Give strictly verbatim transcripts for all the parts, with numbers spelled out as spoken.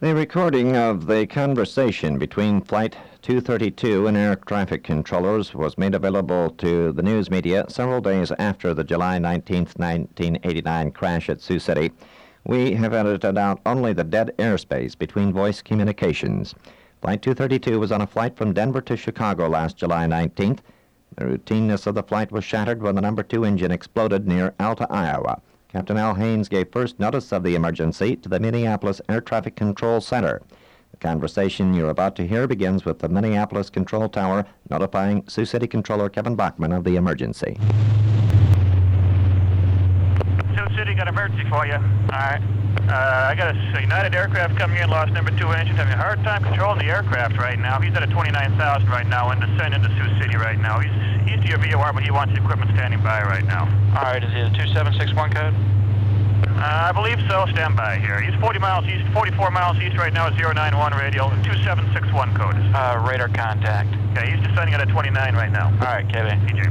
The recording of the conversation between Flight two thirty-two and air traffic controllers was made available to the news media several days after the July nineteenth, nineteen eighty-nine crash at Sioux City. We have edited out only the dead airspace between voice communications. Flight two thirty-two was on a flight from Denver to Chicago last July nineteenth. The routineness of the flight was shattered when the number two engine exploded near Alta, Iowa. Captain Al Haynes gave first notice of the emergency to the Minneapolis Air Traffic Control Center. The conversation you're about to hear begins with the Minneapolis Control Tower notifying Sioux City Controller Kevin Bachman of the emergency. Sioux City, got an emergency for you. All right. Uh, I got a United aircraft coming in, lost number two engine, having a hard time controlling the aircraft right now. He's at a twenty-nine thousand right now and descending into Sioux City right now. He's east of your V O R, but he wants the equipment standing by right now. All right, is he a two seven six one code? Uh, I believe so. Stand by here. He's forty miles east, forty-four miles east right now at zero nine one radial, two seven six one code. Uh, radar contact. Okay, he's descending at a twenty-nine right now. All right, K V. P J.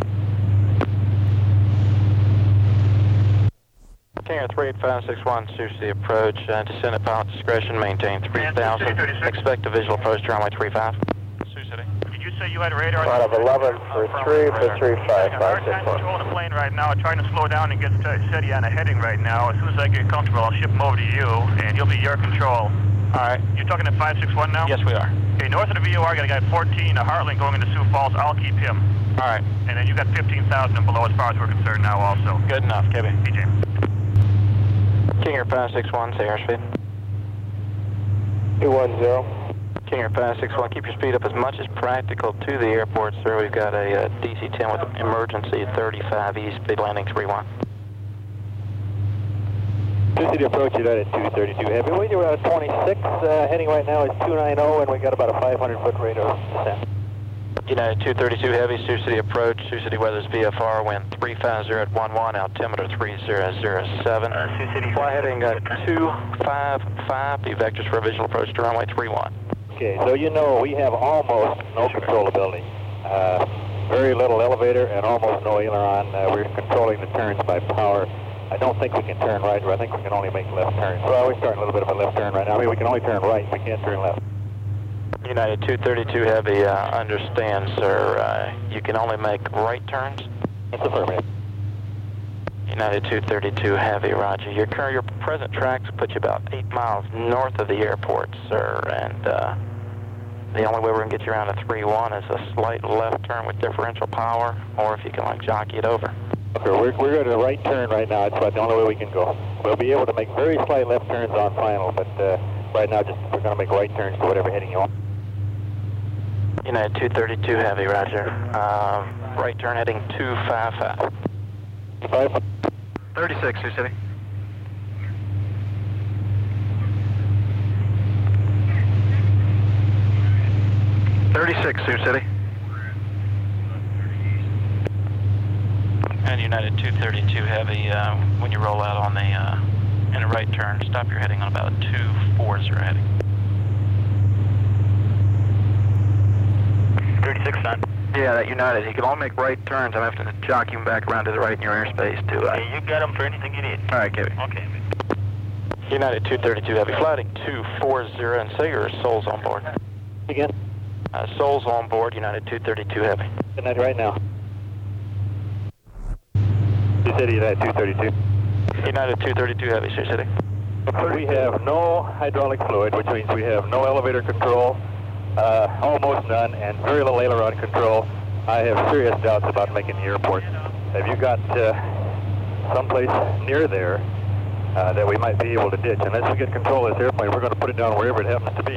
King Air three eight five six one, Sioux City approach, uh, descend at pilot discretion, maintain three thousand, expect a visual approach to runway three five. Sioux City. Did you say you had a radar? Out of eleven for three for three five five six I'm one. controlling the plane right now, trying to slow down and get steady on a heading right now. As soon as I get comfortable, I'll ship him over to you, and he'll be your control. All right. You're talking at five six one now? Yes, we are. Okay, north of the V O R, got a guy at fourteen, a Heartland going into Sioux Falls. I'll keep him. All right. And then you got fifteen thousand and below as far as we're concerned now also. Good enough, K V. P J. King Air five six one, say airspeed. two one zero. King Air five six one, keep your speed up as much as practical to the airport, sir. We've got a uh, D C ten with emergency thirty-five east, speed landing three one. Sioux City approach United two thirty-two heavy. We do out twenty-six, uh, heading right now is two ninety, and we got about a five hundred foot radar descent. United two thirty-two heavy, Sioux City approach, Sioux City weather's V F R, wind three five zero at one one, altimeter three zero zero seven. Uh, Sioux City. Fly heading uh, two five five, be vectors for a visual approach to runway three one. Okay, so you know we have almost no controllability. Uh, very little elevator and almost no aileron. Uh, we're controlling the turns by power. I don't think we can turn right, but I think we can only make left turns. Well, we're starting a little bit of a left turn right now. I mean, we can only turn right, we can't turn left. United two thirty-two heavy, uh, understand, sir, uh, you can only make right turns? That's affirmative. United two thirty-two heavy, roger. Your current, your present tracks put you about eight miles north of the airport, sir, and uh, the only way we're going to get you around to three one is a slight left turn with differential power, or if you can, like, jockey it over. Okay, we're, we're going to right turn right now. It's about the only way we can go. We'll be able to make very slight left turns on final, but uh, right now just we're going to make right turns to whatever heading you want. United two thirty-two heavy, roger. Um, right turn heading two five five. Five. thirty-six, Sioux City. thirty-six, Sioux City. And United two thirty-two heavy, uh, when you roll out on the, uh, in a right turn, stop your heading on about a two four zero heading. thirty-six, son. Yeah, that United, he can only make right turns. I'm having to jockey him back around to the right in your airspace to, uh... Okay, you got him for anything you need. All right, Kevin. Okay. United two thirty-two heavy, flighting two four zero, and say your Souls on board. Again? Uh, Souls on board, United two thirty-two heavy. Good night right now. Sioux City, United two thirty-two. United two thirty-two heavy, Sioux City. We have no hydraulic fluid, which means we have no elevator control, uh, almost none, and very little aileron control. I have serious doubts about making the airport. Have you got uh, someplace near there uh, that we might be able to ditch? Unless we get control of this airplane, we're going to put it down wherever it happens to be.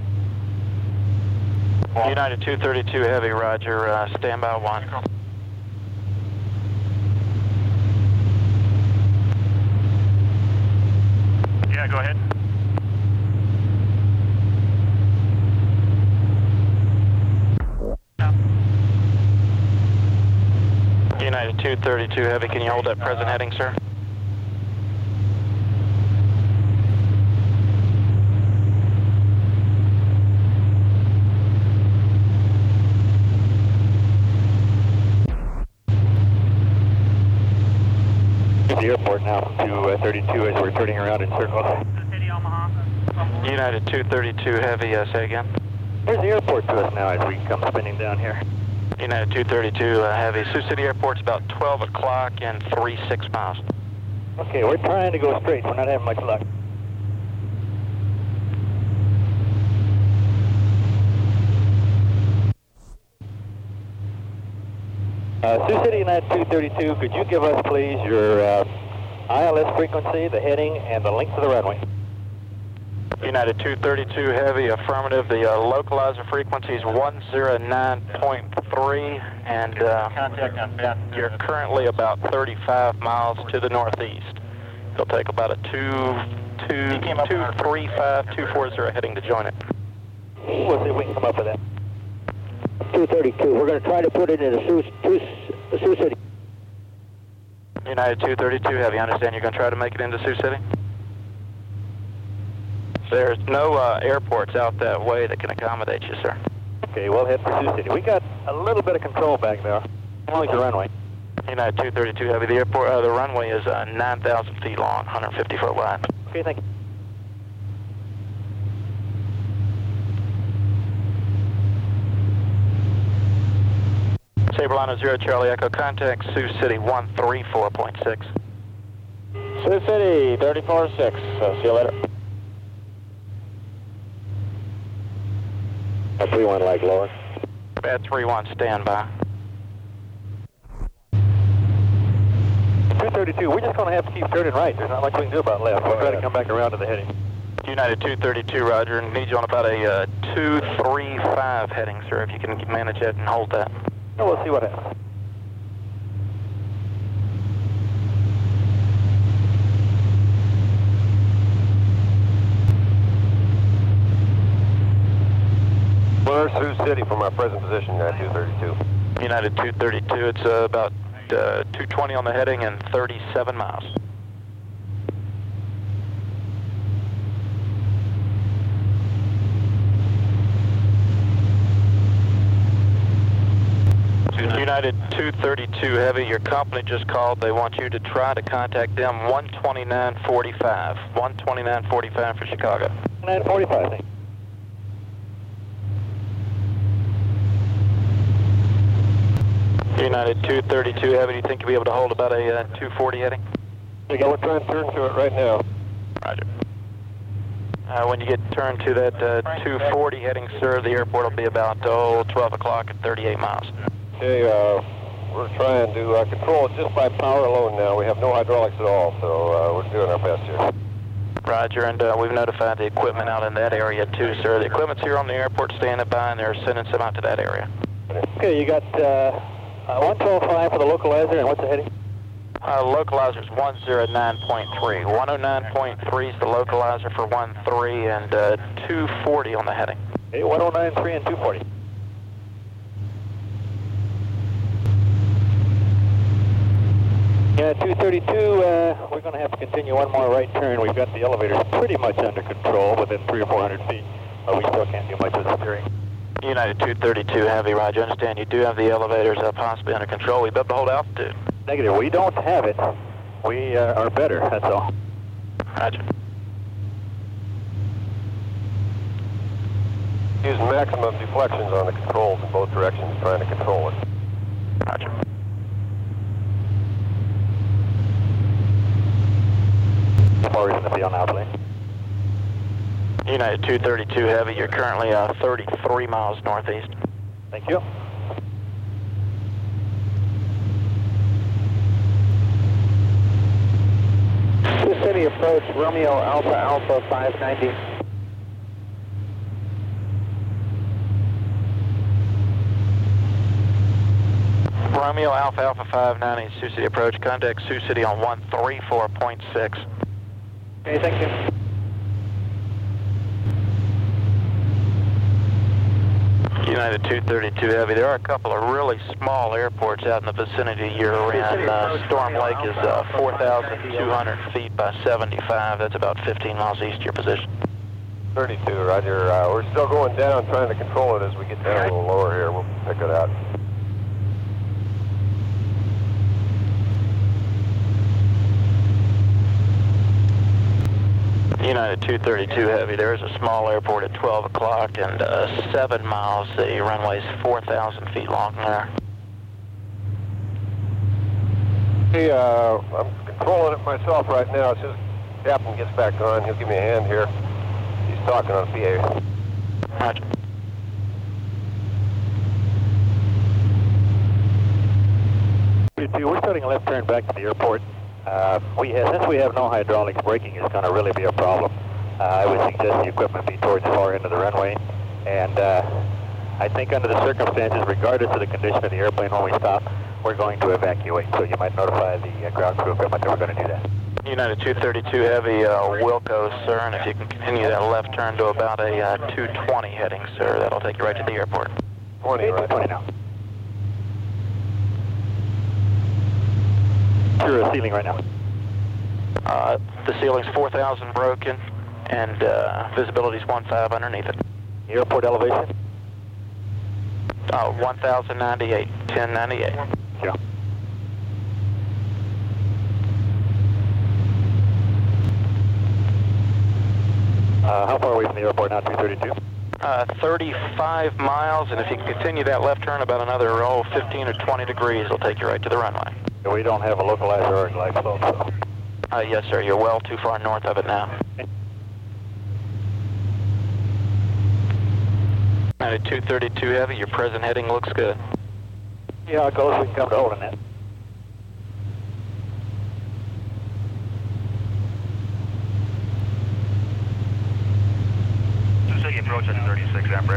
United two thirty-two heavy, roger. Uh, stand by one. Yeah, go ahead. United two thirty-two heavy, can you hold that present heading, sir? The airport now to uh, thirty-two as we're turning around in circles. City, Omaha. United two thirty-two Heavy, uh, say again. Where's the airport to us now as we come spinning down here? United two thirty-two uh, Heavy. Sioux City Airport's about twelve o'clock and three six miles. Okay, we're trying to go straight. We're not having much luck. Uh, Sioux City United two thirty-two, could you give us, please, your uh, I L S frequency, the heading, and the length of the runway? United two thirty-two Heavy, affirmative. The uh, localizer frequency is one oh nine point three, and uh, you're currently about thirty-five miles to the northeast. It'll take about a two, two, two, three, five, two, four zero heading to join it. We'll see if we can come up with that. two thirty-two. We're going to try to put it in a Sioux, Sioux, Sioux City. United two thirty-two Heavy, understand you're going to try to make it into Sioux City? There's no uh, airports out that way that can accommodate you, sir. Okay, we'll head for Sioux City. We got a little bit of control back there. Only the runway. United two thirty-two Heavy, the airport, uh, the runway is uh, nine thousand feet long, one hundred fifty foot wide. Okay, thank you. Sabreliner zero Charlie Echo, contact Sioux City one three four point six. Sioux City, thirty-four six. Uh, see you later. A three one like lower. Bad three one, stand by. two thirty-two, we're just going to have to keep turning right. There's not much we can do about left. We'll try to come back around to the heading. United two thirty-two, roger. Need you on about a uh, two three five heading, sir, if you can manage it and hold that. Oh, we'll see what happens. Where's Sioux City from our present position, United two thirty-two? United two thirty-two, it's uh, about uh, two twenty on the heading and thirty-seven miles. United two thirty-two Heavy, your company just called. They want you to try to contact them one twenty-nine forty-five. one twenty-nine forty-five for Chicago. nine forty-five, thank you. United two thirty-two Heavy, do you think you'll be able to hold about a uh, two forty heading? We're trying to turn to it right now. Roger. Uh, when you get turned to that uh, two forty heading, sir, the airport will be about oh, twelve o'clock at thirty-eight miles. Okay, uh, we're trying to uh, control it just by power alone now. We have no hydraulics at all, so uh, we're doing our best here. Roger, and uh, we've notified the equipment out in that area too, sir. The equipment's here on the airport standing by, and they're sending some out to that area. Okay, you got uh, uh, one twelve five for the localizer, and what's the heading? Uh, localizer's one oh nine point three. one oh nine point three is the localizer for one three, and uh, two forty on the heading. Okay, one oh nine point three and two forty. Yeah, two thirty-two, uh, we're going to have to continue one more right turn. We've got the elevators pretty much under control within three or four hundred feet, but we still can't do much with the steering. United two thirty-two Heavy, Roger. Understand you do have the elevators uh, possibly under control. We better hold altitude. Negative, we don't have it. We uh, are better, that's all. Roger. Use maximum deflections on the controls in both directions, trying to control it. Roger. More reason to be on now, please. United two thirty-two Heavy, you're currently uh, thirty-three miles northeast. Thank you. Sioux City approach, Romeo Alpha Alpha five ninety. Romeo Alpha Alpha five ninety, Sioux City approach. Contact Sioux City on one three four point six. Okay, thank you. United two thirty-two Heavy, there are a couple of really small airports out in the vicinity you're in. Uh, Storm Lake is uh, four thousand two hundred feet by seventy-five. That's about fifteen miles east of your position. thirty-two, Roger. Uh, we're still going down, trying to control it as we get down a little lower here. We'll pick it out. United two thirty-two Heavy, there is a small airport at twelve o'clock and uh, seven miles. The runway's four thousand feet long there. Hey, uh, I'm controlling it myself right now. As soon as the captain gets back on, he'll give me a hand here. He's talking on P A. Roger. We're starting a left turn back to the airport. Uh, we have, since we have no hydraulics, braking is going to really be a problem. Uh, I would suggest the equipment be towards the far end of the runway. And uh, I think under the circumstances, regardless of the condition of the airplane when we stop, we're going to evacuate. So you might notify the uh, ground crew equipment that we're going to do that. United two thirty-two Heavy, uh, Wilco, sir, and if you can continue that left turn to about a uh, two twenty heading, sir, that'll take you right to the airport. twenty, right? twenty now. You're ceiling right now. Uh, the ceiling's four thousand broken, and uh, visibility's one five underneath it. Airport elevation? Uh, one thousand ninety-eight, ten ninety-eight. Yeah. Uh, how far away from the airport now, two thirty-two? Uh, thirty-five miles, and if you can continue that left turn about another, oh, fifteen or twenty degrees, it'll take you right to the runway. We don't have a localized or glide slope, so. Uh, yes, sir, you're well too far north of it now. Okay. United two thirty-two Heavy, your present heading looks good. Yeah, how close we can come to holding that. Sioux City approach at thirty-six, Emperor.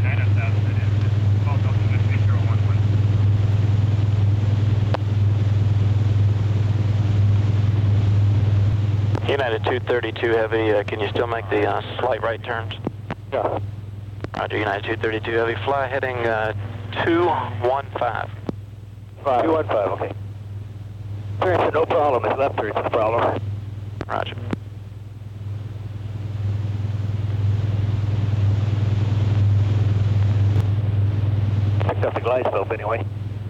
United two thirty-two Heavy, uh, can you still make the uh, slight right turns? Yeah. Roger, United two thirty-two Heavy, fly heading uh, two one five. Five. two one five, okay. Turns no problem, it's left turns the problem. Roger. Picked up the glide slope anyway.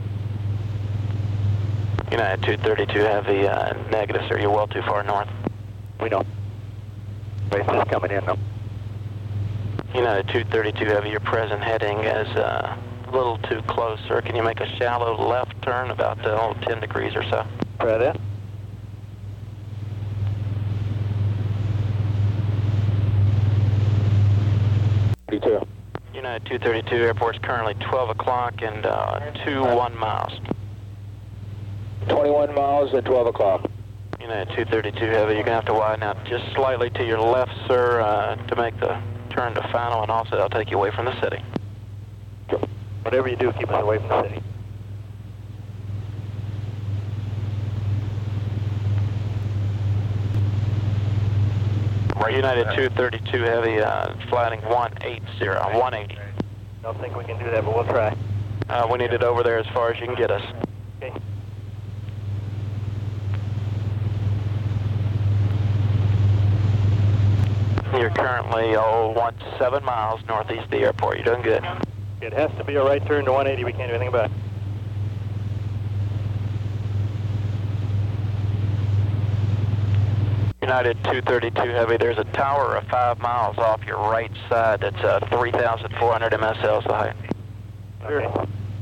United two thirty-two Heavy, uh, negative, sir, you're well too far north. We don't. It's just coming in though. United two thirty-two Heavy, your present heading is uh, a little too close, sir. Can you make a shallow left turn about uh, oh, ten degrees or so? Try that. thirty-two. United two thirty-two, airport's currently twelve o'clock and uh, two one miles. twenty-one miles at twelve o'clock. United two thirty-two Heavy, you're going to have to widen out just slightly to your left, sir, uh, to make the turn to final, and also that'll take you away from the city. Whatever you do, keep us away from the city. United two thirty-two Heavy, uh, flying one eighty, one eighty. Don't think we can do that, but we'll try. Uh, we need it over there as far as you can get us. Okay. You're currently, oh, one seven miles northeast of the airport. You're doing good. It has to be a right turn to one eighty. We can't do anything about it. United two thirty-two Heavy, there's a tower of five miles off your right side that's uh, three thousand four hundred M S Ls the height. Sure.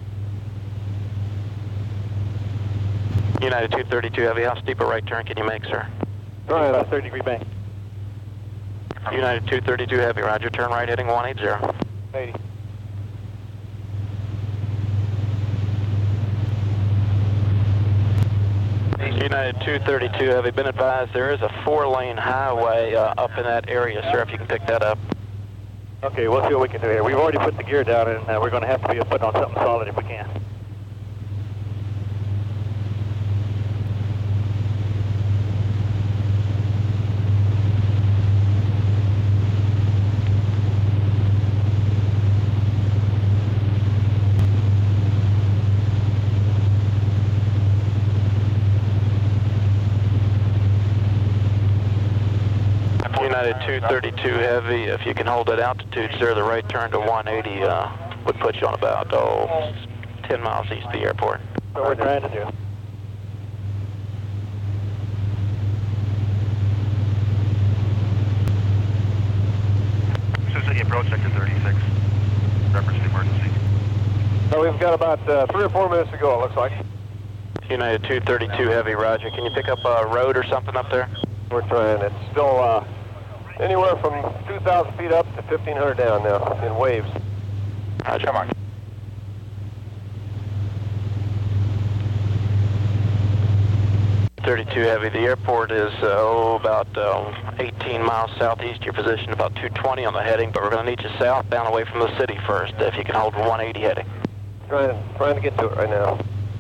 United two thirty-two Heavy, how steep a right turn can you make, sir? All right, about thirty degree bank. United two thirty-two Heavy, roger, turn right heading one eighty. eighty. United two thirty-two Heavy, been advised there is a four-lane highway uh, up in that area, sir, if you can pick that up. Okay, we'll see what we can do here. We've already put the gear down, and uh, we're going to have to be putting on something solid if we can. United two thirty-two Heavy, if you can hold that altitude, sir, the right turn to one eighty uh, would put you on about, oh, ten miles east of the airport. That's what we're trying to do. Control, check to thirty-six. Reference to emergency. So we've got about uh, three or four minutes to go, it looks like. United two thirty-two Heavy, roger. Can you pick up a road or something up there? We're trying. It's still uh, anywhere from two thousand feet up to fifteen hundred down now in waves. Roger. Come on. thirty-two Heavy, the airport is uh, oh, about uh, eighteen miles southeast of your position, about two twenty on the heading, but we're going to need you southbound away from the city first, if you can hold one eighty heading. Trying, trying to get to it right now.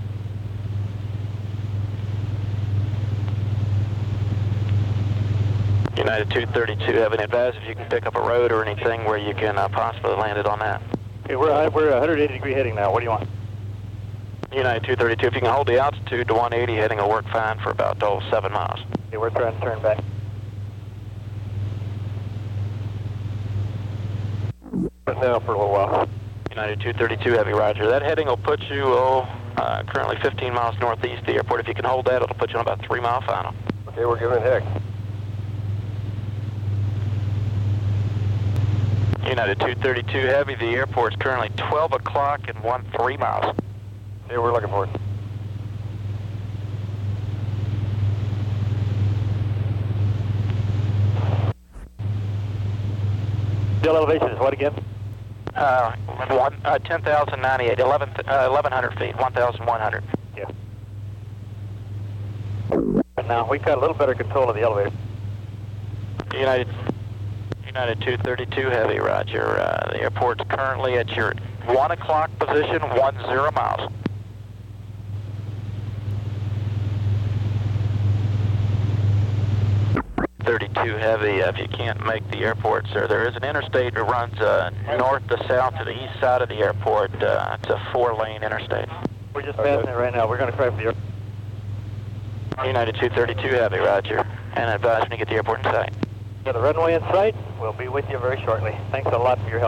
United two thirty-two, Heavy, advise if you can pick up a road or anything where you can uh, possibly land it on that. Okay, we're, we're one hundred eighty degree heading now. What do you want? United two thirty-two, if you can hold the altitude to one eighty heading will work fine for about oh, seven miles. Okay, we're trying to turn back. Right now for a little while. United two thirty-two Heavy, roger. That heading will put you, oh, uh, currently fifteen miles northeast of the airport. If you can hold that, it'll put you on about three mile final. Okay, we're giving it heck. United two thirty-two Heavy, the airport's currently twelve o'clock and one three miles. Okay, we're looking for it. Still elevation is what again? Uh, one, uh, ten thousand ninety-eight, eleven, uh, eleven hundred feet, one thousand one hundred. Yeah. But now we've got a little better control of the elevator. United, United two thirty-two Heavy, roger. Uh, the airport's currently at your one o'clock position, one zero miles. thirty-two Heavy, uh, if you can't make the airport, sir, there is an interstate that runs uh, north to south to the east side of the airport. Uh, it's a four-lane interstate. We're just passing it right now. We're going to try for the airport. United two thirty-two Heavy, roger. And advise when you get the airport in sight. Got the runway in sight. We'll be with you very shortly. Thanks a lot for your help.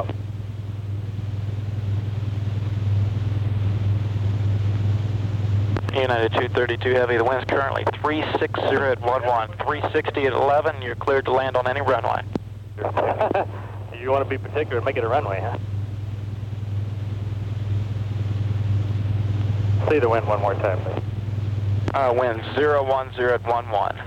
United two thirty-two Heavy, the wind's currently three sixty at one one, three sixty at eleven. You're cleared to land on any runway. You want to be particular and make it a runway, huh? Say the wind one more time, please. Uh, wind zero one zero at one one.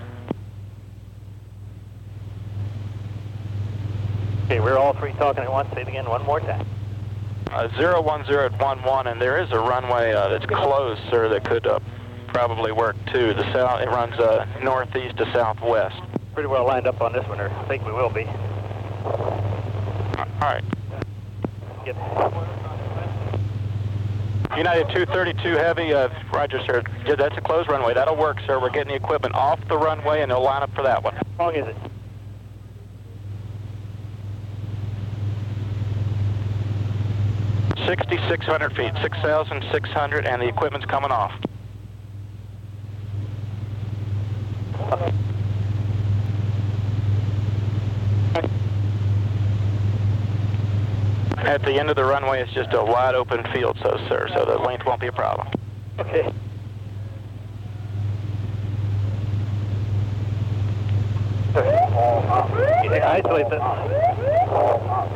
Okay, we're all three talking at once. Say it again one more time. Uh, zero one zero at one one, and there is a runway uh, that's closed, sir, that could uh, probably work too. The south, it runs uh, northeast to southwest. Pretty well lined up on this one, or I think we will be. All right. Get. United two thirty-two Heavy, uh, roger, sir. Yeah, that's a closed runway. That'll work, sir. We're getting the equipment off the runway, and they'll line up for that one. How long is it? sixty-six hundred feet, six thousand six hundred, and the equipment's coming off. At the end of the runway, it's just a wide open field, so sir, so the length won't be a problem. Okay. Yeah, isolate that.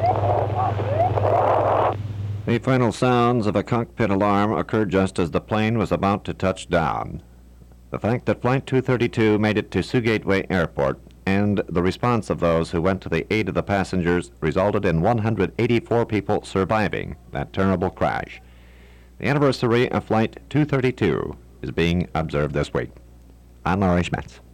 The final sounds of a cockpit alarm occurred just as the plane was about to touch down. The fact that Flight two thirty-two made it to Sioux Gateway Airport and the response of those who went to the aid of the passengers resulted in one hundred eighty-four people surviving that terrible crash. The anniversary of Flight two thirty-two is being observed this week. I'm Larry Schmetz.